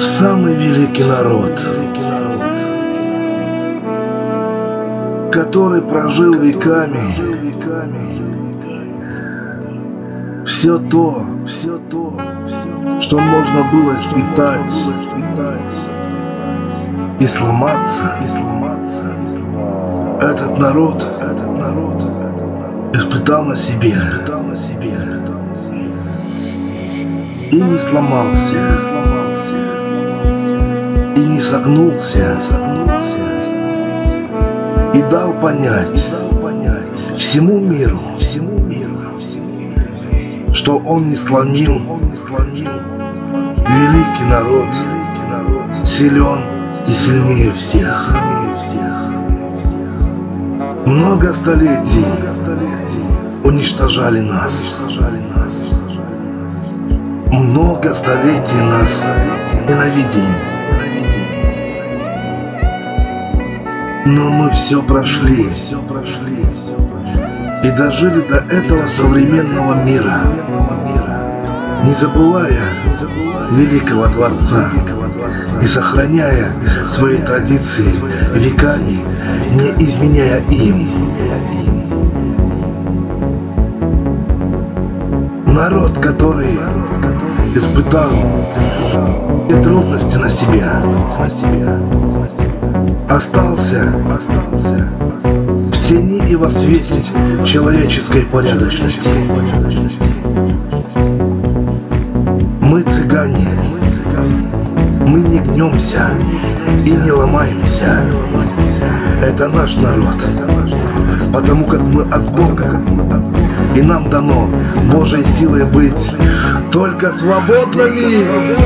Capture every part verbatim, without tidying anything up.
Самый великий народ, который прожил веками все то, все то, что можно было испытать и сломаться, и сломаться. Этот народ, этот народ испытал на себе, испытал на себе, и не сломался, и не согнулся, и дал понять всему миру, всему миру, что он не склонил, великий народ, силен и сильнее всех. Много столетий уничтожали нас, много столетий нас ненавидели. Но мы все прошли, все прошли и дожили до этого современного мира, не забывая великого Творца и сохраняя свои традиции веками, не изменяя им. Народ, который испытал и трудности на себя, остался, остался в тени и во свете человеческой порядочности. Мы цыгане, мы не гнемся и не ломаемся. Это наш народ, потому как мы от Бога, и нам дано Божьей силой быть только свободными.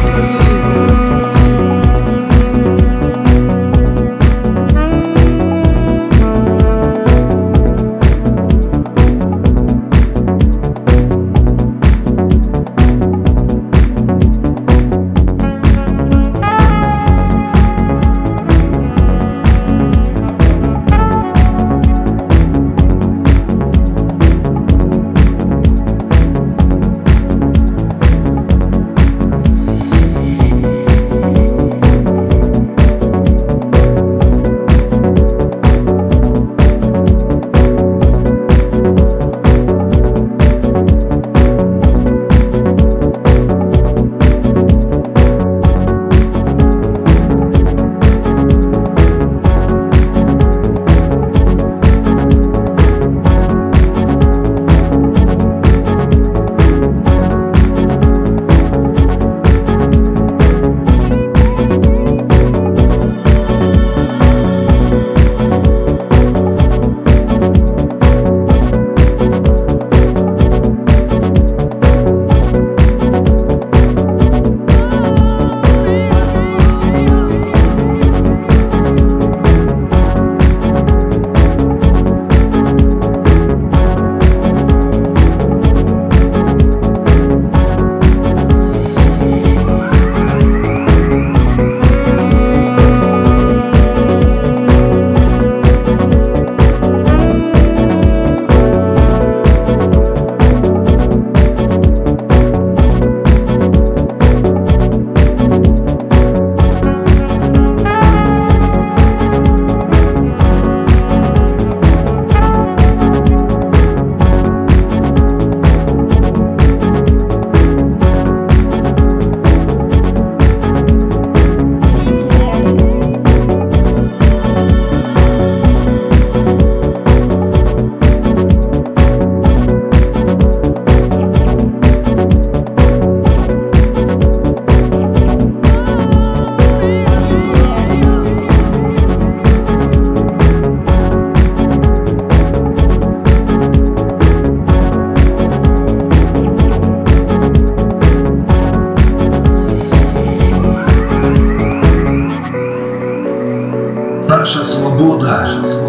Наша свобода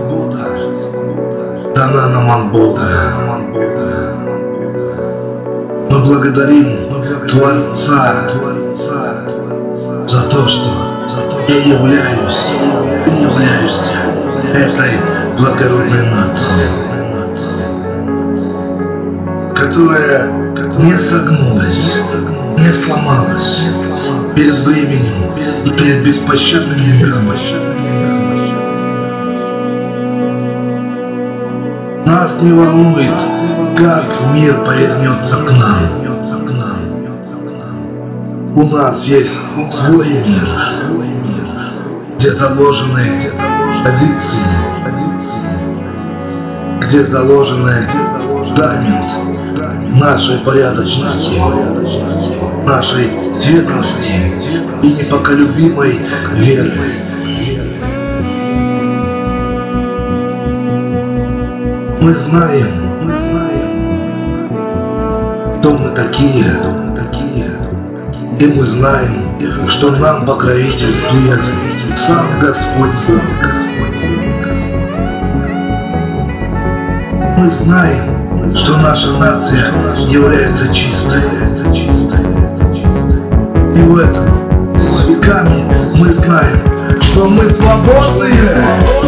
дана нам от Бога. Мы благодарим Творца за то, что я являюсь и являешься этой благородной нацией, которая не согнулась, не сломалась, перед временем и перед беспощадным миром. Нас не волнует, как мир повернется к нам. У нас есть свой мир, где заложены традиции, где заложены фундамент нашей порядочности, нашей светлости и непоколебимой веры. Мы знаем, кто мы такие, и мы знаем, что нам покровительствует сам Господь. Мы знаем, что наша нация является чистой. И в этом с веками мы знаем, что мы свободные.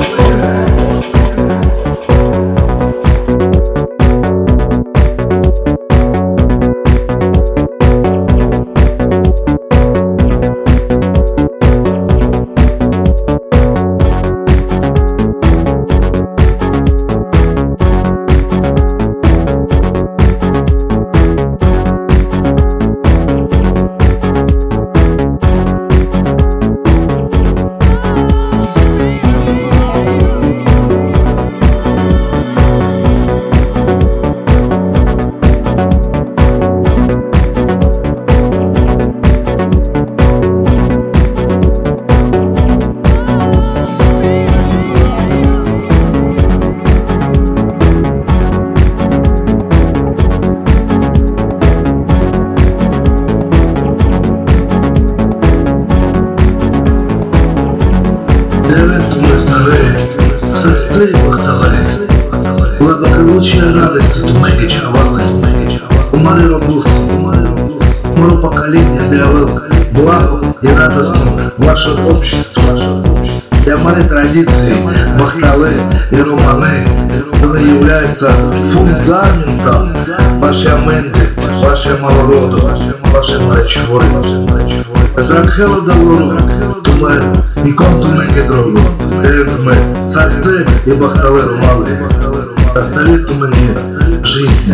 Сестры Бахтале, благополучие, радости думай вечервалы, умари робусу, моё поколение объявил благо и радостно ваше общество. И мои традиции Бахтале и Романы являются фундаментом вашей аменды, вашего народа, вашего речевой. Зракхела Далору, Тумер, и Контуменге Дрогу, Эдме, Састе и Бахтале Романы. Оставит Туменге жизнь.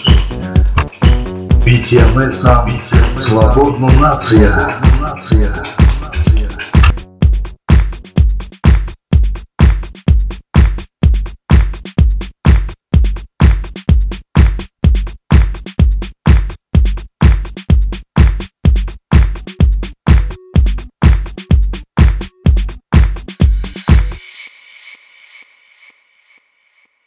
Ведь я мы сам свободная нация.